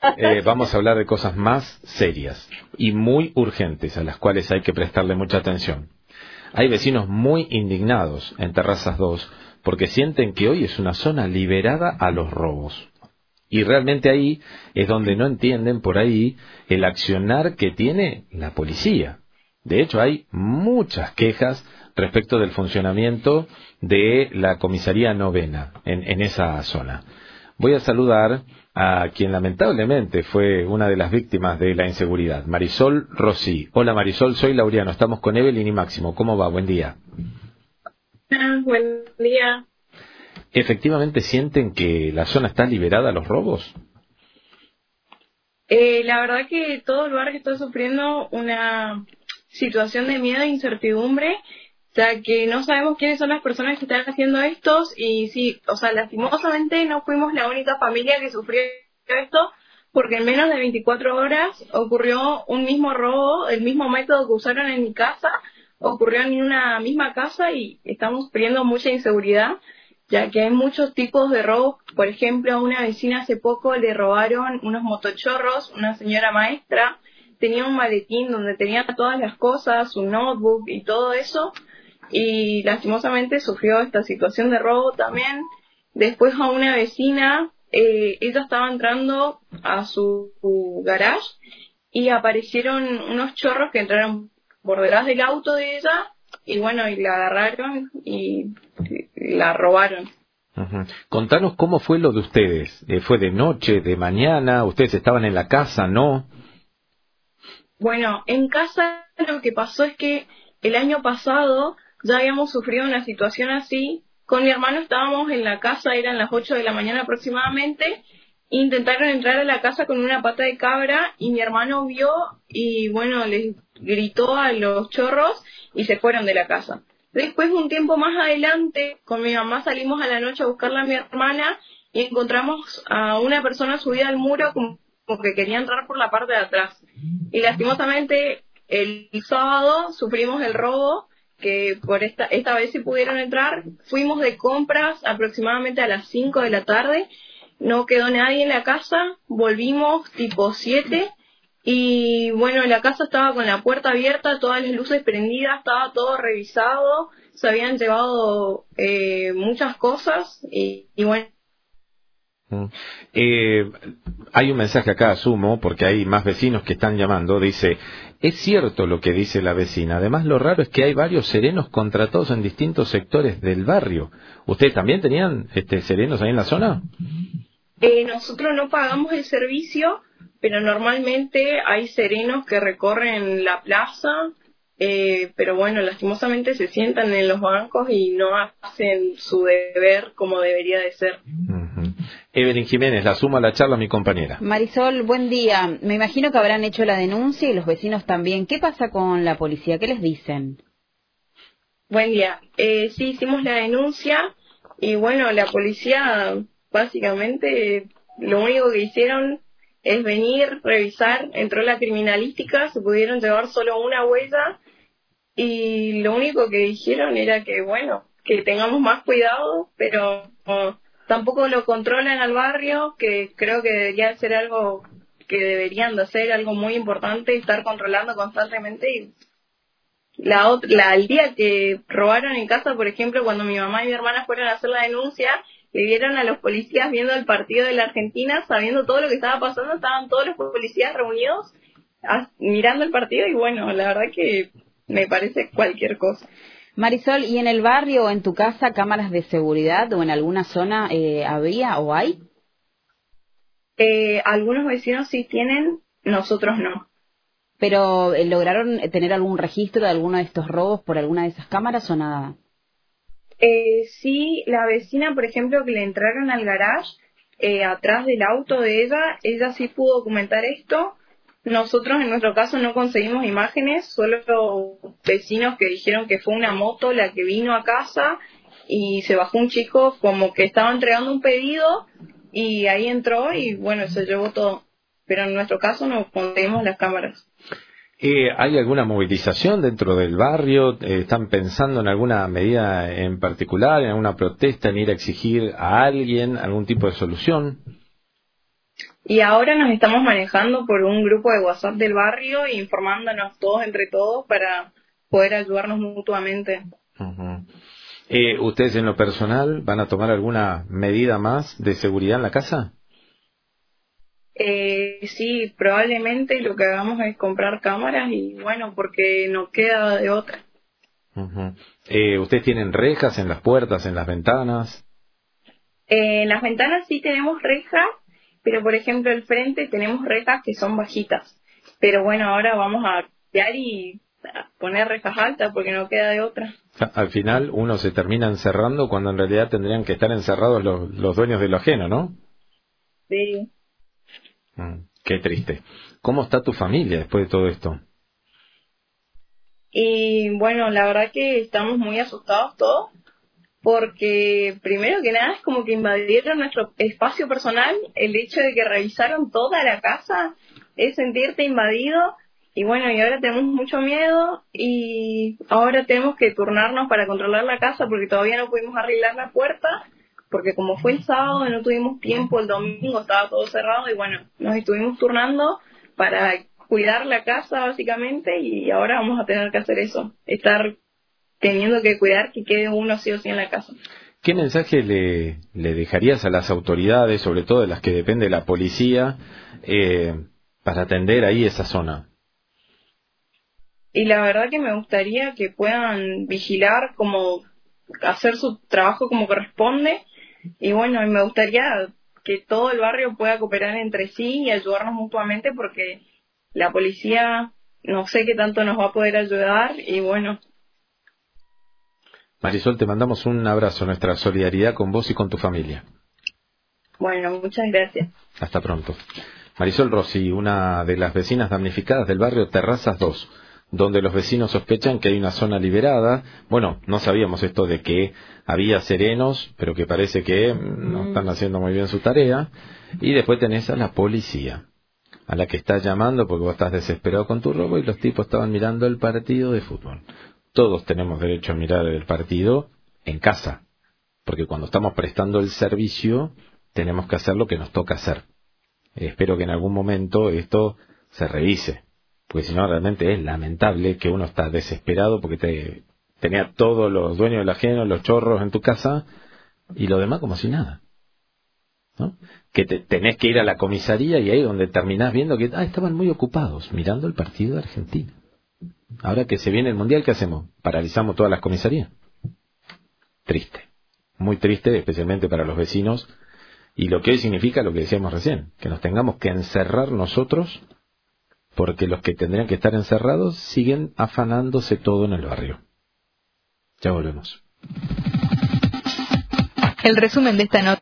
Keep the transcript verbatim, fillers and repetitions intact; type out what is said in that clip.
eh, vamos a hablar de cosas más serias y muy urgentes, a las cuales hay que prestarle mucha atención. Hay vecinos muy indignados en Terrazas dos porque sienten que hoy es una zona liberada a los robos. Y realmente ahí es donde no entienden por ahí el accionar que tiene la policía. De hecho, hay muchas quejas respecto del funcionamiento de la comisaría novena en, en esa zona. Voy a saludar a quien lamentablemente fue una de las víctimas de la inseguridad, Marisol Rossi. Hola Marisol, soy Laureano, estamos con Evelyn y Máximo. ¿Cómo va? Buen día. Ah, buen día. ¿Efectivamente sienten que la zona está liberada a los robos? Eh, la verdad que todo el barrio está sufriendo una situación de miedo e incertidumbre, ya que no sabemos quiénes son las personas que están haciendo estos y sí, o sea, lastimosamente no fuimos la única familia que sufrió esto, porque en menos de veinticuatro horas ocurrió un mismo robo, el mismo método que usaron en mi casa, ocurrió en una misma casa y estamos sufriendo mucha inseguridad, ya que hay muchos tipos de robos. Por ejemplo, a una vecina hace poco le robaron unos motochorros, una señora maestra tenía un maletín donde tenía todas las cosas, su notebook y todo eso, y lastimosamente sufrió esta situación de robo también. Después a una vecina, eh, ella estaba entrando a su, su garage y aparecieron unos chorros que entraron por detrás del auto de ella y bueno, y la agarraron y la robaron. Uh-huh. Contanos cómo fue lo de ustedes. Eh, ¿Fue de noche, de mañana? ¿Ustedes estaban en la casa, no? Bueno, en casa lo que pasó es que el año pasado ya habíamos sufrido una situación así. Con mi hermano estábamos en la casa, eran las ocho de la mañana aproximadamente. Intentaron entrar a la casa con una pata de cabra y mi hermano vio y bueno, les gritó a los chorros y se fueron de la casa. Después, un tiempo más adelante, con mi mamá salimos a la noche a buscarla a mi hermana y encontramos a una persona subida al muro como, como que quería entrar por la parte de atrás. Y lastimosamente el sábado sufrimos el robo, que por esta, esta vez sí pudieron entrar. Fuimos de compras aproximadamente a las cinco de la tarde, no quedó nadie en la casa, volvimos tipo siete. Y bueno, la casa estaba con la puerta abierta, todas las luces prendidas, estaba todo revisado, se habían llevado eh, muchas cosas y, y bueno. Eh, hay un mensaje acá, asumo, porque hay más vecinos que están llamando, dice, es cierto lo que dice la vecina, además lo raro es que hay varios serenos contratados en distintos sectores del barrio. ¿Ustedes también tenían este, serenos ahí en la zona? Eh, nosotros no pagamos el servicio, pero normalmente hay serenos que recorren la plaza, eh, pero bueno, lastimosamente se sientan en los bancos y no hacen su deber como debería de ser. Uh-huh. Evelyn Jiménez, la sumo a la charla a mi compañera. Marisol, buen día. Me imagino que habrán hecho la denuncia y los vecinos también. ¿Qué pasa con la policía? ¿Qué les dicen? Buen día. Eh, sí, hicimos la denuncia y bueno, la policía básicamente lo único que hicieron es venir, revisar, entró la criminalística, se pudieron llevar solo una huella y lo único que dijeron era que bueno, que tengamos más cuidado, pero uh, tampoco lo controlan al barrio, que creo que debería ser algo que deberían de hacer, algo muy importante, estar controlando constantemente. Y la otra, la, el día que robaron en casa, por ejemplo, cuando mi mamá y mi hermana fueron a hacer la denuncia, le vieron a los policías viendo el partido de la Argentina, sabiendo todo lo que estaba pasando, estaban todos los policías reunidos a, mirando el partido y bueno, la verdad que me parece cualquier cosa. Marisol, ¿y en el barrio o en tu casa cámaras de seguridad o en alguna zona eh, había o hay? Eh, algunos vecinos sí tienen, nosotros no. ¿Pero eh, lograron tener algún registro de alguno de estos robos por alguna de esas cámaras o nada? Eh, sí, la vecina, por ejemplo, que le entraron al garage, eh, atrás del auto de ella, ella sí pudo documentar esto. Nosotros en nuestro caso no conseguimos imágenes, solo vecinos que dijeron que fue una moto la que vino a casa y se bajó un chico como que estaba entregando un pedido y ahí entró y bueno, se llevó todo. Pero en nuestro caso no conseguimos las cámaras. Eh, ¿Hay alguna movilización dentro del barrio? Eh, ¿Están pensando en alguna medida en particular, en alguna protesta, en ir a exigir a alguien algún tipo de solución? Y ahora nos estamos manejando por un grupo de WhatsApp del barrio e informándonos todos entre todos para poder ayudarnos mutuamente. Uh-huh. Eh, ¿Ustedes en lo personal van a tomar alguna medida más de seguridad en la casa? Eh, sí, probablemente lo que hagamos es comprar cámaras y bueno, porque no queda de otra. Uh-huh. Eh, ¿Ustedes tienen rejas en las puertas, en las ventanas? Eh, en las ventanas sí tenemos rejas, pero por ejemplo al frente tenemos rejas que son bajitas. Pero bueno, ahora vamos a cambiar y a poner rejas altas porque no queda de otra. Al final uno se termina encerrando cuando en realidad tendrían que estar encerrados los, los dueños de lo ajeno, ¿no? Sí. Mm, qué triste. ¿Cómo está tu familia después de todo esto? Y bueno, la verdad que estamos muy asustados todos, porque primero que nada es como que invadieron nuestro espacio personal. El hecho de que revisaron toda la casa es sentirte invadido. Y bueno, y ahora tenemos mucho miedo y ahora tenemos que turnarnos para controlar la casa porque todavía no pudimos arreglar la puerta, porque como fue el sábado no tuvimos tiempo, el domingo estaba todo cerrado y bueno, nos estuvimos turnando para cuidar la casa básicamente y ahora vamos a tener que hacer eso, estar teniendo que cuidar que quede uno sí o sí en la casa. ¿Qué mensaje le, le dejarías a las autoridades, sobre todo de las que depende de la policía, eh, para atender ahí esa zona? Y la verdad que me gustaría que puedan vigilar, como hacer su trabajo como corresponde. Y bueno, me gustaría que todo el barrio pueda cooperar entre sí y ayudarnos mutuamente porque la policía no sé qué tanto nos va a poder ayudar y bueno. Marisol, te mandamos un abrazo, nuestra solidaridad con vos y con tu familia. Bueno, muchas gracias. Hasta pronto. Marisol Rossi, una de las vecinas damnificadas del barrio Terrazas dos, donde los vecinos sospechan que hay una zona liberada. Bueno, no sabíamos esto de que había serenos, pero que parece que no están haciendo muy bien su tarea. Y después tenés a la policía, a la que estás llamando porque vos estás desesperado con tu robo y los tipos estaban mirando el partido de fútbol. Todos tenemos derecho a mirar el partido en casa, porque cuando estamos prestando el servicio tenemos que hacer lo que nos toca hacer. Espero que en algún momento esto se revise, porque si no realmente es lamentable que uno está desesperado porque te, tenía todos los dueños del ajeno, los chorros en tu casa y lo demás como si nada, ¿no? Que te, tenés que ir a la comisaría y ahí donde terminás viendo que ah, estaban muy ocupados mirando el partido de Argentina. Ahora que se viene el Mundial, ¿qué hacemos? ¿Paralizamos todas las comisarías? Triste, muy triste, especialmente para los vecinos, y lo que hoy significa lo que decíamos recién, que nos tengamos que encerrar nosotros porque los que tendrían que estar encerrados siguen afanándose todo en el barrio. Ya volvemos. El resumen de esta nota.